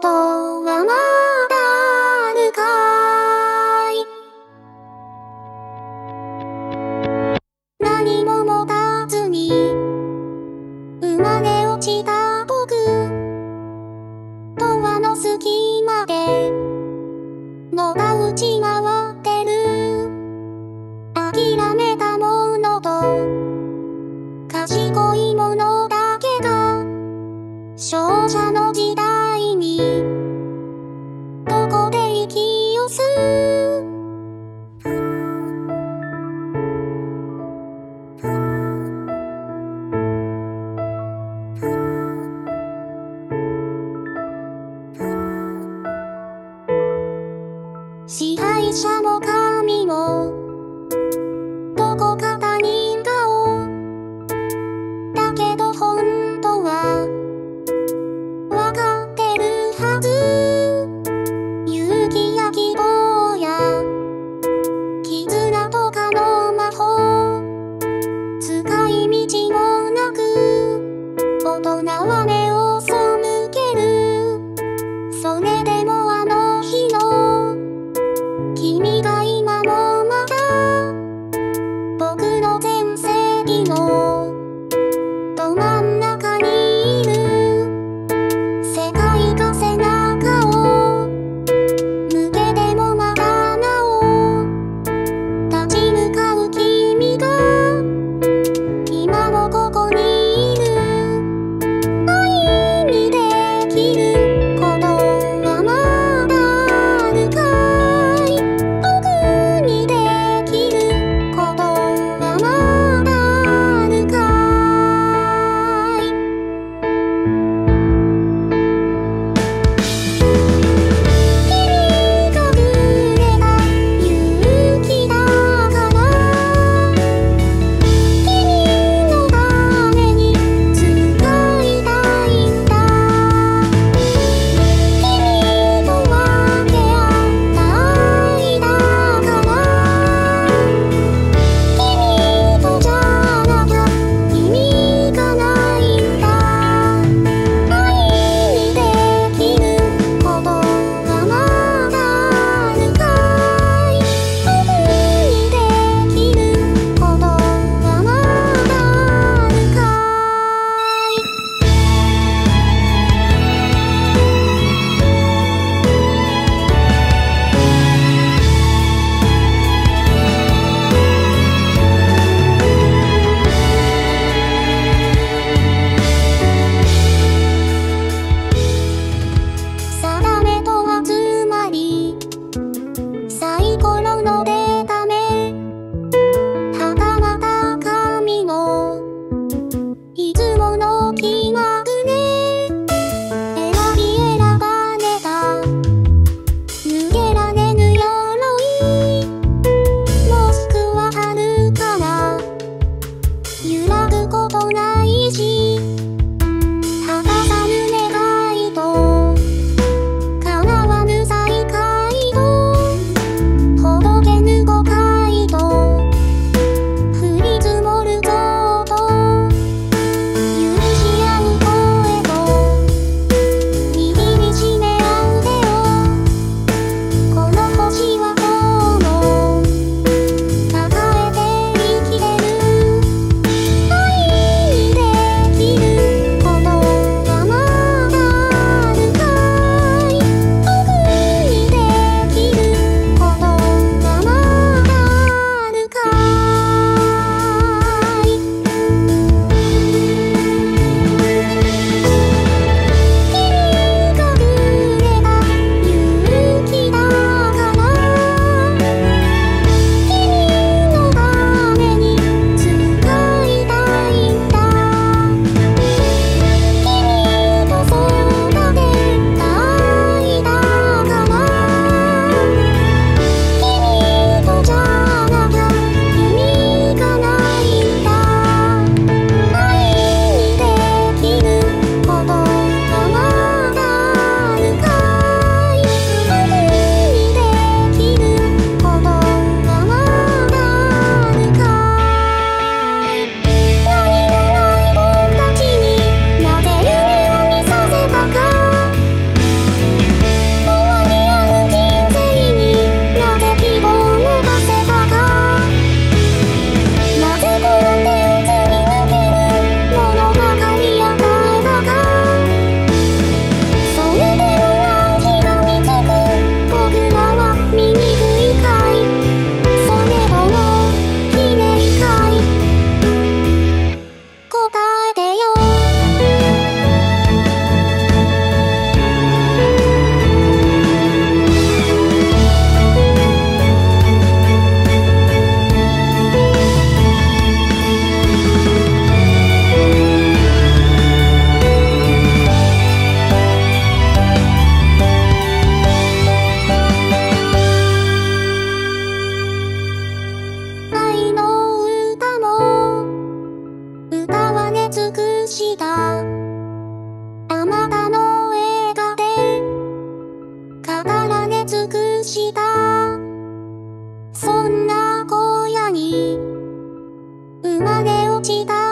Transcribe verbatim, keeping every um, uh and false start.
ことはまだあるかい。何も持たずに生まれ落ちた僕、ドアの隙間でのたうち回ってる。諦めたものと賢いものだけが勝者の時代にどこで生きよす。支配者も神もどこか他人顔だけど本当はわかってるはず。勇気や希望や絆とかの魔法、使い道もなく大人は目を背ける。それでもあの日の君が今もまだ僕の全盛期のど真ん中にいる。 したあなたの映画で語られ尽くしたそんな荒野に生まれ落ちた